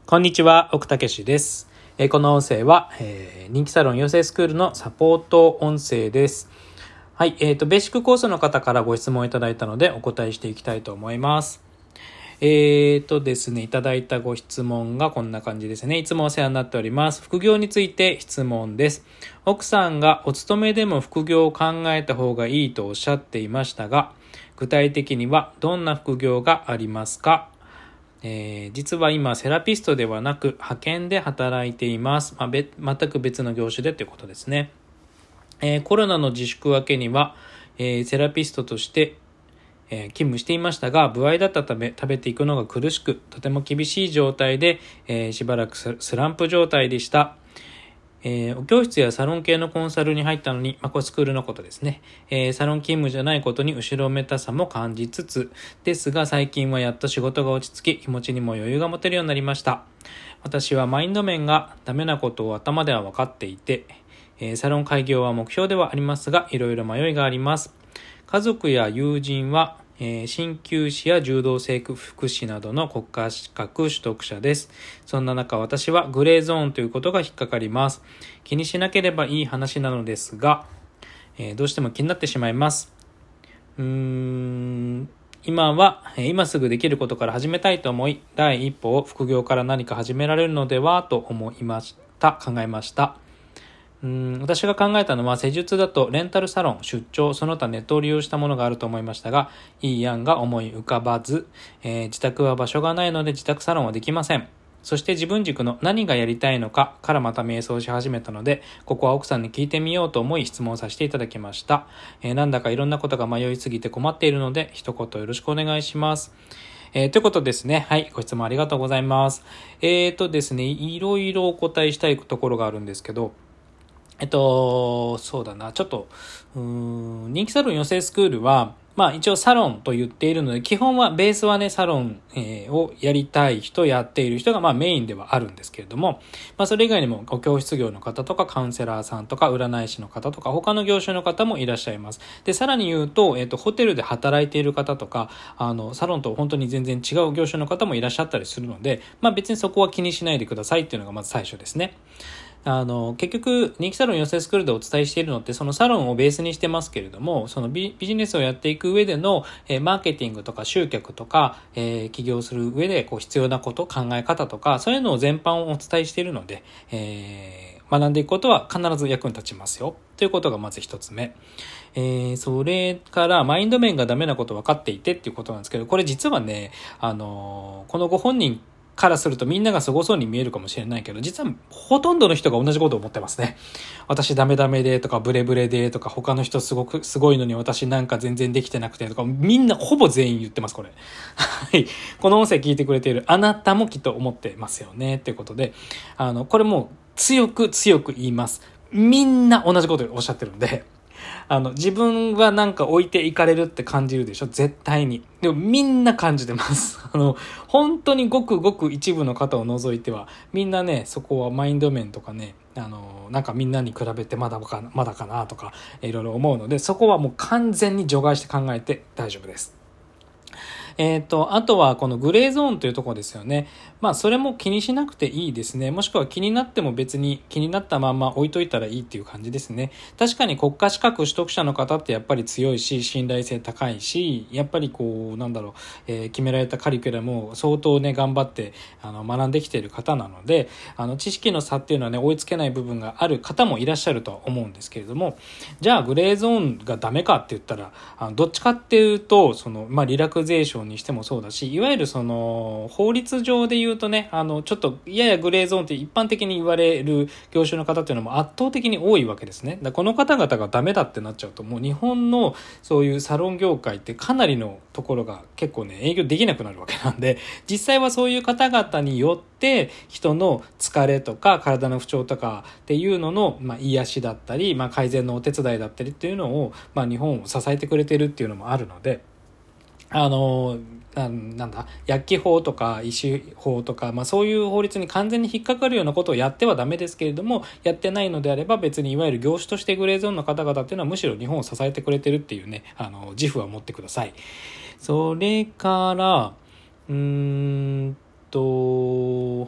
こんにちは、奥武史です。この音声は、人気サロン養成スクールのサポート音声です。はい、ベーシックコースの方からご質問いただいたのでお答えしていきたいと思います。ですね、いただいたご質問がこんな感じですね。いつもお世話になっております。副業について質問です。奥さんがお勤めでも副業を考えた方がいいとおっしゃっていましたが、具体的にはどんな副業がありますか？実は今セラピストではなく派遣で働いています。全く別の業種でということですね。コロナの自粛明けには、セラピストとして、勤務していましたが、歩合だったため食べていくのが苦しく、とても厳しい状態で、しばらくスランプ状態でした。お教室やサロン系のコンサルに入ったのに、これスクールのことですね。サロン勤務じゃないことに後ろめたさも感じつつ、ですが最近はやっと仕事が落ち着き、気持ちにも余裕が持てるようになりました。私はマインド面がダメなことを頭では分かっていて、サロン開業は目標ではありますが、いろいろ迷いがあります。家族や友人は、鍼灸師や柔道整復師などの国家資格取得者です。そんな中、私はグレーゾーンということが引っかかります。気にしなければいい話なのですが、どうしても気になってしまいます。今すぐできることから始めたいと思い、第一歩を副業から何か始められるのではと考えました。私が考えたのは、施術だとレンタルサロン、出張、その他ネットを利用したものがあると思いましたが、いい案が思い浮かばず、自宅は場所がないので自宅サロンはできません。そして自分軸の何がやりたいのかからまた迷走し始めたので、ここは奥さんに聞いてみようと思い質問させていただきました。なんだかいろんなことが迷いすぎて困っているので、一言よろしくお願いします。ということですね。はい、ご質問ありがとうございます。ですね、いろいろお答えしたいところがあるんですけど、そうだな、ちょっと、人気サロン養成スクールは、一応サロンと言っているので、基本はベースはね、サロン、をやりたい人、やっている人がメインではあるんですけれども、それ以外にも教室業の方とかカウンセラーさんとか占い師の方とか他の業種の方もいらっしゃいます。で、さらに言うと、ホテルで働いている方とか、サロンと本当に全然違う業種の方もいらっしゃったりするので、別にそこは気にしないでくださいっていうのがまず最初ですね。結局人気サロン養成スクールでお伝えしているのってそのサロンをベースにしてますけれども、そのビジネスをやっていく上での、マーケティングとか集客とか、起業する上で必要なこと、考え方とかそういうのを全般をお伝えしているので、学んでいくことは必ず役に立ちますよということがまず一つ目。それからマインド面がダメなこと分かっていてっていうことなんですけど、これ実はね、このご本人からするとみんながすごそうに見えるかもしれないけど、実はほとんどの人が同じことを思ってますね。私ダメダメでとかブレブレでとか、他の人すごいのに私なんか全然できてなくてとか、みんなほぼ全員言ってます、これ。はい。この音声聞いてくれているあなたもきっと思ってますよねっていうことで、これもう強く言います。みんな同じことをおっしゃってるんで、自分はなんか置いていかれるって感じるでしょ、絶対に。でもみんな感じてます。本当にごくごく一部の方を除いては、みんなね、そこはマインド面とかね、なんかみんなに比べてまだかなとか、いろいろ思うので、そこはもう完全に除外して考えて大丈夫です。あとはこのグレーゾーンというところですよね。それも気にしなくていいですね。もしくは気になっても別に気になったまま置いといたらいいっていう感じですね。確かに国家資格取得者の方ってやっぱり強いし、信頼性高いし、やっぱり決められたカリキュラムを相当ね、頑張って学んできている方なので、知識の差っていうのはね、追いつけない部分がある方もいらっしゃるとは思うんですけれども、じゃあグレーゾーンがダメかって言ったら、どっちかっていうと、リラクゼーションにしてもそうだし、いわゆる法律上で言うとね、ちょっとややグレーゾーンって一般的に言われる業種の方っていうのも圧倒的に多いわけですね。この方々がダメだってなっちゃうと、もう日本のそういうサロン業界ってかなりのところが結構ね、営業できなくなるわけなんで、実際はそういう方々によって人の疲れとか体の不調とかっていうのの、癒しだったり、改善のお手伝いだったりっていうのを、日本を支えてくれてるっていうのもあるので、薬機法とか医師法とか、そういう法律に完全に引っかかるようなことをやってはダメですけれども、やってないのであれば別にいわゆる業種としてグレーゾーンの方々っていうのはむしろ日本を支えてくれてるっていうね、自負は持ってください。それから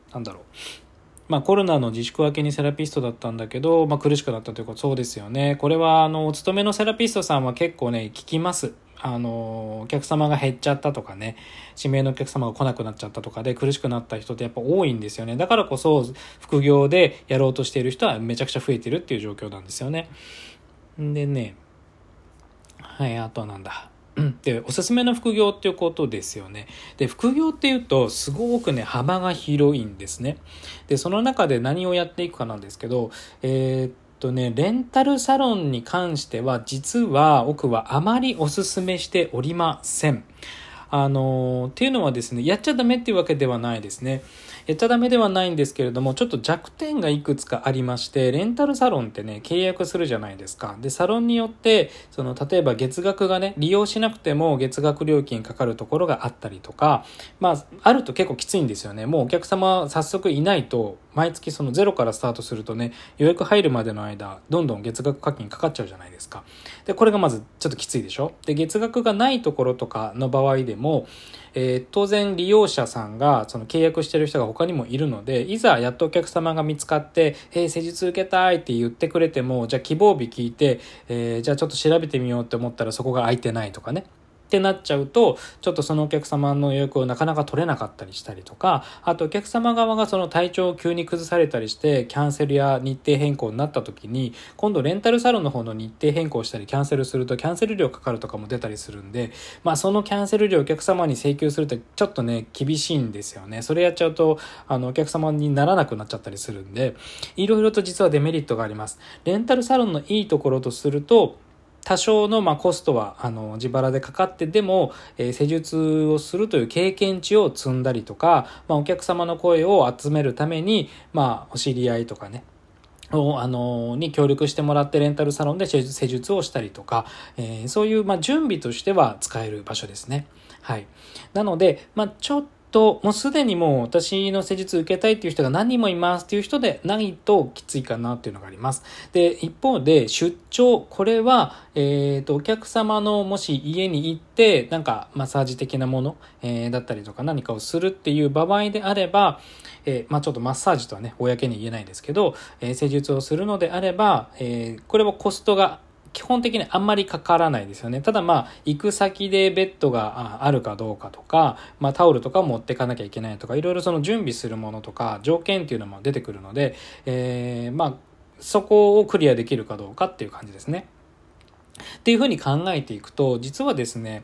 コロナの自粛明けにセラピストだったんだけど、苦しくなったということ、そうですよね。これはお勤めのセラピストさんは結構ね、聞きます。お客様が減っちゃったとかね、指名のお客様が来なくなっちゃったとかで苦しくなった人ってやっぱ多いんですよね。だからこそ副業でやろうとしている人はめちゃくちゃ増えてるっていう状況なんですよね。でね、はい、あとはで、おすすめの副業っていうことですよね。で、副業っていうとすごくね、幅が広いんですね。で、その中で何をやっていくかなんですけど、レンタルサロンに関しては実は僕はあまりおすすめしておりません。っていうのはですね、やっちゃダメっていうわけではないですね。やっちゃダメではないんですけれども、ちょっと弱点がいくつかありまして、レンタルサロンってね、契約するじゃないですか。で、サロンによって、例えば月額がね、利用しなくても月額料金かかるところがあったりとか、あると結構きついんですよね。もうお客様早速いないと、毎月ゼロからスタートするとね、予約入るまでの間、どんどん月額課金かかっちゃうじゃないですか。で、これがまずちょっときついでしょ。で、月額がないところとかの場合でも、当然利用者さんが契約してる人が他にもいるので、いざやっとお客様が見つかって施術受けたいって言ってくれても、じゃあ希望日聞いて、じゃあちょっと調べてみようって思ったらそこが空いてないとかねってなっちゃうと、ちょっとそのお客様の予約をなかなか取れなかったりしたりとか、あとお客様側が体調を急に崩されたりしてキャンセルや日程変更になった時に、今度レンタルサロンの方の日程変更したりキャンセルするとキャンセル料かかるとかも出たりするんで、そのキャンセル料をお客様に請求するとちょっとね厳しいんですよね。それやっちゃうとお客様にならなくなっちゃったりするんで、いろいろと実はデメリットがあります。レンタルサロンのいいところとすると、多少のコストは自腹でかかってでも、施術をするという経験値を積んだりとか、お客様の声を集めるために、お知り合いとかねに協力してもらってレンタルサロンで施術をしたりとか、そういう準備としては使える場所ですね。はい。なのでちょっともうすでにもう私の施術受けたいっていう人が何人もいますっていう人でないときついかなっていうのがあります。で、一方で出張、これは、お客様のもし家に行ってマッサージ的なもの、だったりとか何かをするっていう場合であれば、ちょっとマッサージとはね、公に言えないですけど、施術をするのであれば、これはコストが基本的にあんまりかからないですよね。ただ行く先でベッドがあるかどうかとか、タオルとか持っていかなきゃいけないとか、いろいろ準備するものとか条件っていうのも出てくるので、そこをクリアできるかどうかっていう感じですね。っていうふうに考えていくと、実はですね、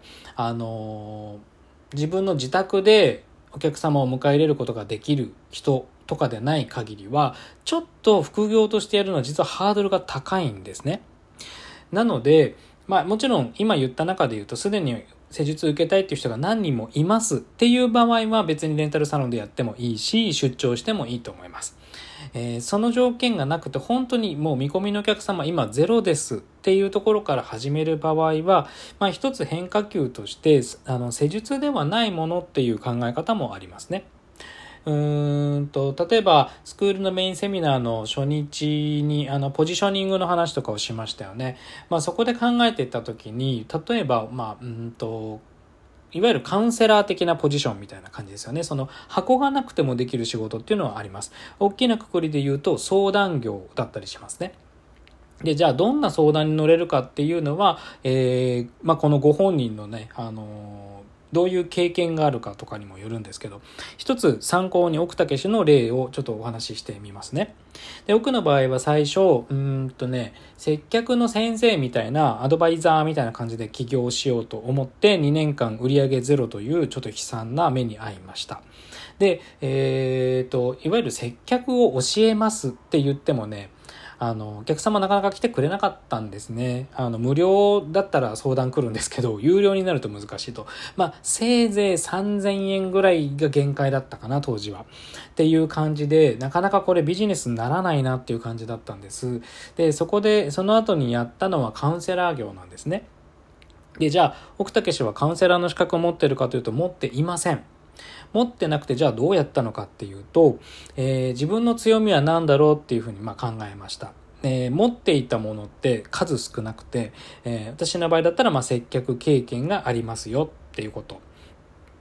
自分の自宅でお客様を迎え入れることができる人とかでない限りは、ちょっと副業としてやるのは実はハードルが高いんですね。なので、もちろん今言った中で言うと、すでに施術受けたいっていう人が何人もいますっていう場合は別にレンタルサロンでやってもいいし、出張してもいいと思います。その条件がなくて、本当にもう見込みのお客様今ゼロですっていうところから始める場合は、一つ変化球として施術ではないものっていう考え方もありますね。例えばスクールのメインセミナーの初日にポジショニングの話とかをしましたよね。そこで考えていった時に、例えばいわゆるカウンセラー的なポジションみたいな感じですよね。箱がなくてもできる仕事っていうのはあります。大きな括りで言うと相談業だったりしますね。で、じゃあどんな相談に乗れるかっていうのは、このご本人のね、どういう経験があるかとかにもよるんですけど、一つ参考に奥武の例をちょっとお話ししてみますね。で、奥の場合は最初、接客の先生みたいなアドバイザーみたいな感じで起業しようと思って2年間売上ゼロというちょっと悲惨な目に遭いました。で、いわゆる接客を教えますって言ってもね、お客様なかなか来てくれなかったんですね。無料だったら相談来るんですけど、有料になると難しいと。せいぜい3000円ぐらいが限界だったかな、当時は。っていう感じで、なかなかこれビジネスにならないなっていう感じだったんです。で、その後にやったのはカウンセラー業なんですね。で、じゃあ、奥武氏はカウンセラーの資格を持っているかというと、持っていません。持ってなくて、じゃあどうやったのかっていうと、自分の強みは何だろうっていうふうに考えました。持っていたものって数少なくて、私の場合だったら接客経験がありますよっていうこと。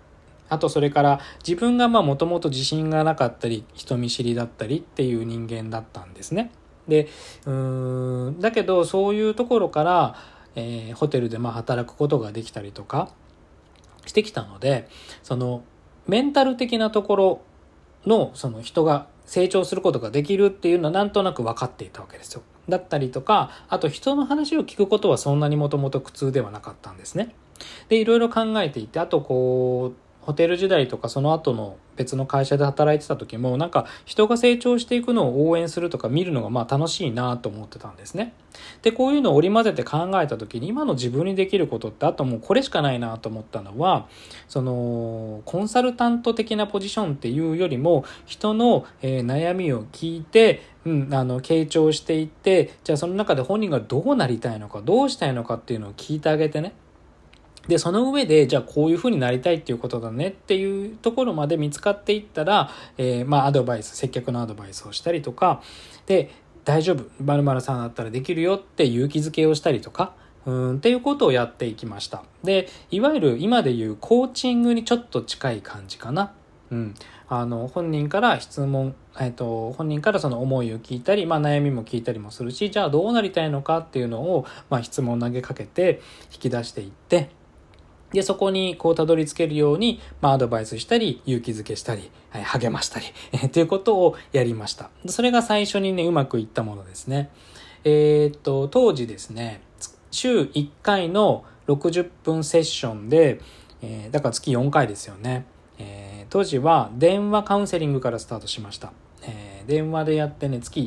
あとそれから自分がもともと自信がなかったり人見知りだったりっていう人間だったんですね。でだけどそういうところから、ホテルで働くことができたりとかしてきたので、そのメンタル的なところのその人が成長することができるっていうのはなんとなく分かっていたわけですよ。だったりとか、あと人の話を聞くことはそんなにもともと苦痛ではなかったんですね。でいろいろ考えていて、あとホテル時代とかその後の別の会社で働いてた時もなんか人が成長していくのを応援するとか見るのが楽しいなと思ってたんですね。でこういうのを織り交ぜて考えた時に今の自分にできることってあともうこれしかないなと思ったのは、そのコンサルタント的なポジションっていうよりも人の悩みを聞いて傾聴していって、じゃあその中で本人がどうなりたいのかどうしたいのかっていうのを聞いてあげてね、でその上でじゃあこういうふうになりたいっていうことだねっていうところまで見つかっていったら、アドバイス、接客のアドバイスをしたりとかで、大丈夫〇〇さんだったらできるよって勇気づけをしたりとかっていうことをやっていきました。でいわゆる今でいうコーチングにちょっと近い感じかな。本人から質問、本人からその思いを聞いたり、悩みも聞いたりもするし、じゃあどうなりたいのかっていうのを、質問を投げかけて引き出していって、でそこにたどり着けるように、アドバイスしたり勇気づけしたり、励ましたりということをやりました。それが最初にねうまくいったものですね。当時ですね、週1回の60分セッションで、だから月4回ですよね。当時は電話カウンセリングからスタートしました。電話でやってね、月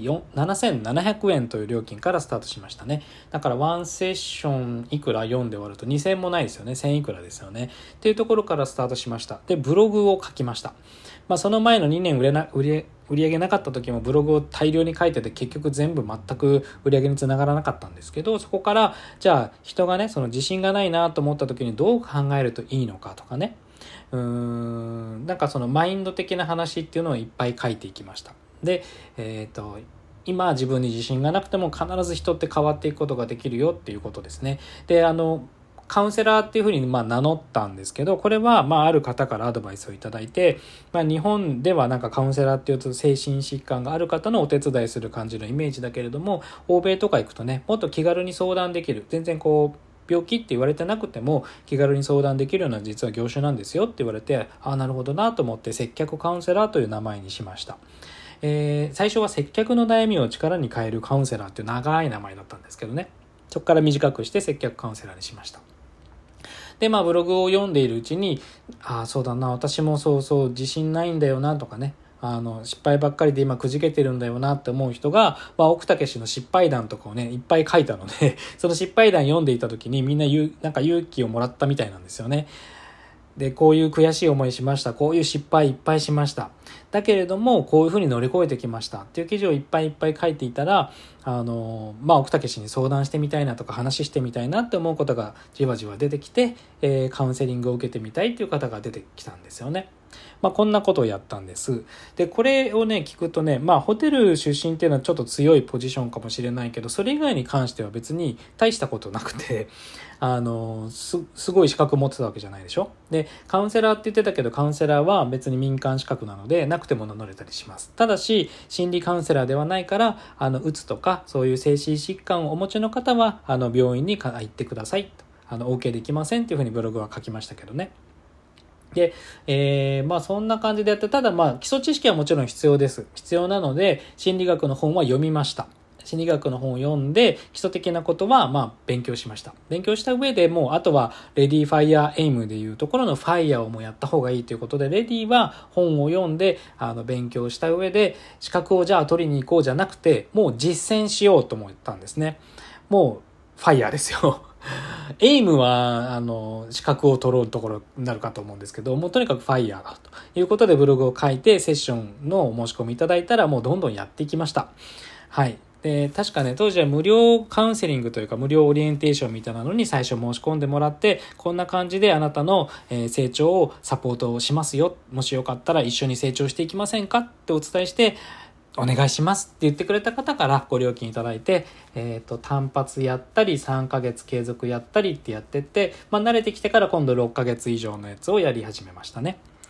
7700円という料金からスタートしましたね。だからワンセッションいくら読んで終わると2000もないですよね。1000いくらですよねっていうところからスタートしました。でブログを書きました。その前の2年売り上げなかった時もブログを大量に書いてて結局全部全く売り上げにつながらなかったんですけど、そこからじゃあ人がねその自信がないなと思った時にどう考えるといいのかとかね、なんかそのマインド的な話っていうのをいっぱい書いていきました。で、今自分に自信がなくても必ず人って変わっていくことができるよっていうことですね。でカウンセラーっていうふうに名乗ったんですけど、これはある方からアドバイスをいただいて、日本ではなんかカウンセラーっていうと精神疾患がある方のお手伝いする感じのイメージだけれども、欧米とか行くとねもっと気軽に相談できる、全然病気って言われてなくても気軽に相談できるような実は業種なんですよって言われて、なるほどなと思って接客カウンセラーという名前にしました。最初は接客の悩みを力に変えるカウンセラーっていう長い名前だったんですけどね、そこから短くして接客カウンセラーにしました。でブログを読んでいるうちにそうだな、私もそう自信ないんだよなとかね、失敗ばっかりで今くじけてるんだよなって思う人が、奥武氏の失敗談とかをねいっぱい書いたのでその失敗談読んでいた時にみんななんか勇気をもらったみたいなんですよね。でこういう悔しい思いしました、こういう失敗いっぱいしました、だけれどもこういうふうに乗り越えてきましたっていう記事をいっぱいいっぱい書いていたら、奥武氏に相談してみたいなとか話してみたいなって思うことがじわじわ出てきて、カウンセリングを受けてみたいっていう方が出てきたんですよね。こんなことをやったんです。でこれをね聞くとね、ホテル出身っていうのはちょっと強いポジションかもしれないけど、それ以外に関しては別に大したことなくてすごい資格持ってたわけじゃないでしょ。でカウンセラーって言ってたけど、カウンセラーは別に民間資格なのでなくても名乗れたりします。ただし心理カウンセラーではないから、うつとかそういう精神疾患をお持ちの方は病院に行ってくださいと、OK できませんっていうふうにブログは書きましたけどね。で、そんな感じでやって、ただ基礎知識はもちろん必要です。必要なので心理学の本は読みました。心理学の本を読んで基礎的なことは勉強しました。勉強した上でもうあとはレディーファイヤーエイムでいうところのファイヤーをもうやった方がいいということで、レディーは本を読んで勉強した上で資格をじゃあ取りに行こうじゃなくて、もう実践しようと思ったんですね。もうファイヤーですよエイムは資格を取ろうところになるかと思うんですけど、もうとにかくファイヤーだということでブログを書いてセッションのお申し込みいただいたらもうどんどんやっていきました。はい。で確かね当時は無料カウンセリングというか無料オリエンテーションみたいなのに最初申し込んでもらって、こんな感じであなたの成長をサポートをしますよ、もしよかったら一緒に成長していきませんかってお伝えしてお願いしますって言ってくれた方からご料金いただいて、単発やったり3ヶ月継続やったりってやってって、慣れてきてから今度6ヶ月以上のやつをやり始めましたね。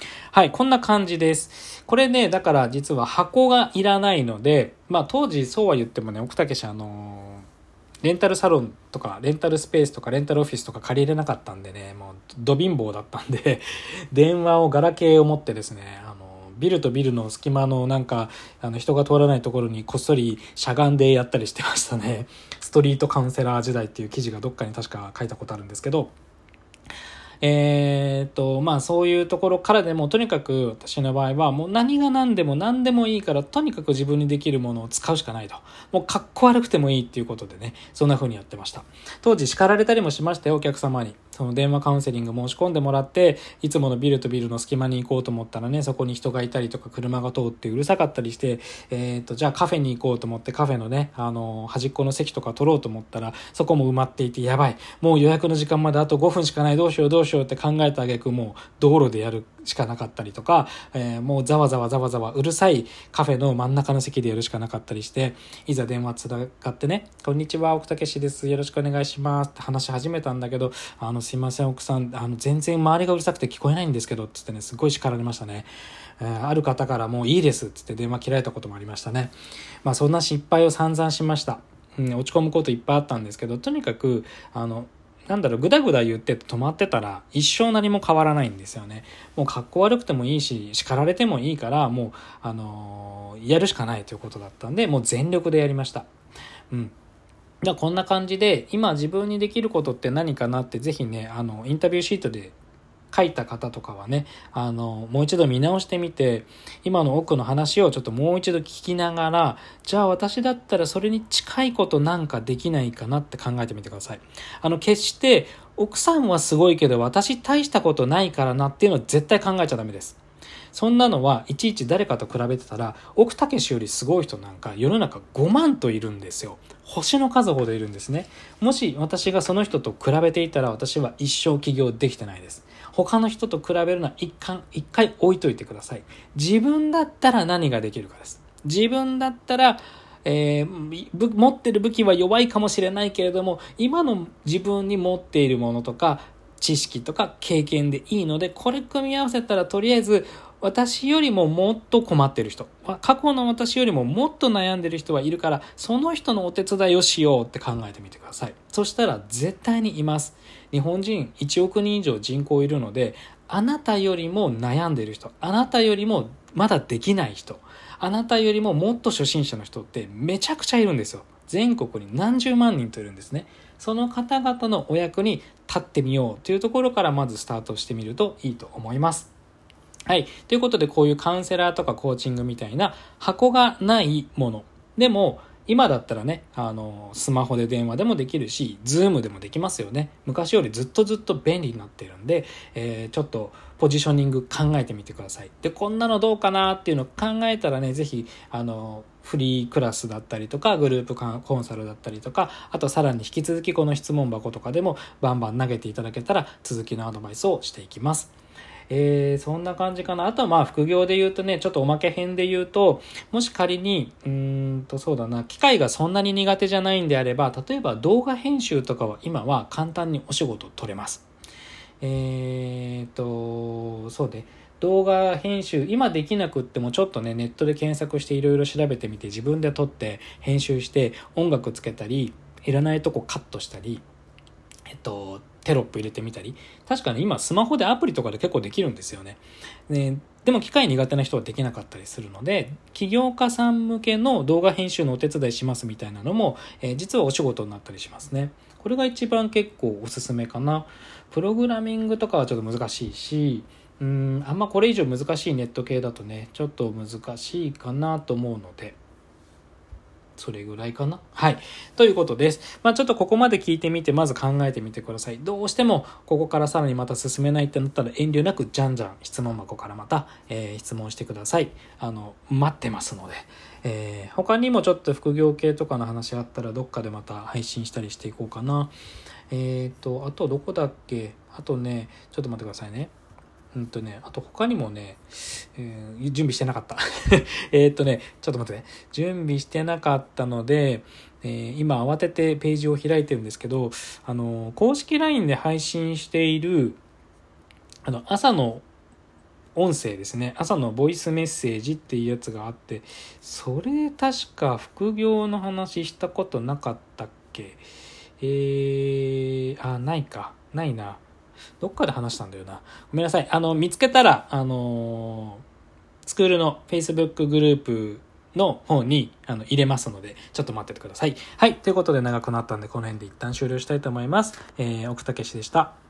はい、こんな感じです。これね、だから実は箱がいらないので、当時そうは言ってもね、奥武レンタルサロンとか、レンタルスペースとか、レンタルオフィスとか借りれなかったんでね、もう、ど貧乏だったんで、電話をガラケーを持ってですね、ビルとビルの隙間の人が通らないところにこっそりしゃがんでやったりしてましたね。ストリートカウンセラー時代っていう記事がどっかに確か書いたことあるんですけど、そういうところからでも、とにかく私の場合はもう何が何でもいいから、とにかく自分にできるものを使うしかないと。もうかっこ悪くてもいいっていうことでね、そんな風にやってました。当時叱られたりもしましたよ、お客様に。その電話カウンセリング申し込んでもらって、いつものビルとビルの隙間に行こうと思ったらね、そこに人がいたりとか車が通ってうるさかったりして、じゃあカフェに行こうと思ってカフェのね、端っこの席とか取ろうと思ったら、そこも埋まっていて、やばい。もう予約の時間まであと5分しかない、どうしようって考えた挙句、もう道路でやるしかなかったりとか、もうざわざわうるさいカフェの真ん中の席でやるしかなかったりして、いざ電話つながってね、こんにちは、奥武史です。よろしくお願いしますって話し始めたんだけど、すいません奥さん、全然周りがうるさくて聞こえないんですけど、つってね、すごい叱られましたね。ある方からもういいですつって電話切られたこともありましたね。そんな失敗を散々しました。落ち込むこといっぱいあったんですけど、とにかくぐだぐだ言って止まってたら一生何も変わらないんですよね。もう格好悪くてもいいし、叱られてもいいから、もうやるしかないということだったんで、もう全力でやりました。こんな感じで、今自分にできることって何かなって、ぜひね、インタビューシートで書いた方とかはね、もう一度見直してみて、今の奥の話をちょっともう一度聞きながら、じゃあ私だったらそれに近いことなんかできないかなって考えてみてください。決して奥さんはすごいけど私大したことないからなっていうのは絶対考えちゃダメです。そんなのはいちいち誰かと比べてたら、奥武史よりすごい人なんか世の中5万といるんですよ。星の数ほどいるんですね。もし私がその人と比べていたら、私は一生起業できてないです。他の人と比べるのは一回置いといてください。自分だったら何ができるかです。自分だったら、持ってる武器は弱いかもしれないけれども、今の自分に持っているものとか知識とか経験でいいので、これ組み合わせたらとりあえず私よりももっと困ってる人、過去の私よりももっと悩んでる人はいるから、その人のお手伝いをしようって考えてみてください。そしたら絶対にいます。日本人1億人以上人口いるので、あなたよりも悩んでる人、あなたよりもまだできない人、あなたよりももっと初心者の人ってめちゃくちゃいるんですよ。全国に何十万人といるんですね。その方々のお役に立ってみようというところからまずスタートしてみるといいと思います。はい。ということで、こういうカウンセラーとかコーチングみたいな箱がないもの。でも、今だったらね、スマホで電話でもできるし、ズームでもできますよね。昔よりずっと便利になっているんで、ちょっとポジショニング考えてみてください。で、こんなのどうかなっていうのを考えたらね、ぜひ、フリークラスだったりとか、グループコンサルだったりとか、あとさらに引き続きこの質問箱とかでもバンバン投げていただけたら、続きのアドバイスをしていきます。そんな感じかな。あとは副業で言うとね、ちょっとおまけ編で言うと、もし仮にそうだな、機械がそんなに苦手じゃないんであれば、例えば動画編集とかは今は簡単にお仕事取れます。そうで、動画編集今できなくっても、ちょっとねネットで検索していろいろ調べてみて、自分で撮って編集して音楽つけたり、いらないとこカットしたり、テロップ入れてみたり、確かに今スマホでアプリとかで結構できるんですよね。でも機械苦手な人はできなかったりするので、起業家さん向けの動画編集のお手伝いしますみたいなのも、実はお仕事になったりしますね。これが一番結構おすすめかな。プログラミングとかはちょっと難しいし、あんまこれ以上難しいネット系だとね、ちょっと難しいかなと思うので、それぐらいかな。はい。ということです。ちょっとここまで聞いてみて、まず考えてみてください。どうしても、ここからさらにまた進めないってなったら、遠慮なくじゃんじゃん質問箱からまた、質問してください。待ってますので。他にもちょっと副業系とかの話あったら、どっかでまた配信したりしていこうかな。あとどこだっけ？あとね、ちょっと待ってくださいね。あと他にもね、準備してなかった。ちょっと待ってね。準備してなかったので、今慌ててページを開いてるんですけど、公式 LINE で配信している、朝の音声ですね。朝のボイスメッセージっていうやつがあって、それ確か副業の話したことなかったっけ？ないか。ないな。どっかで話したんだよな。ごめんなさい。見つけたら、スクールの Facebook グループの方に入れますので、ちょっと待っててください。はい。ということで長くなったんで、この辺で一旦終了したいと思います。奥武史でした。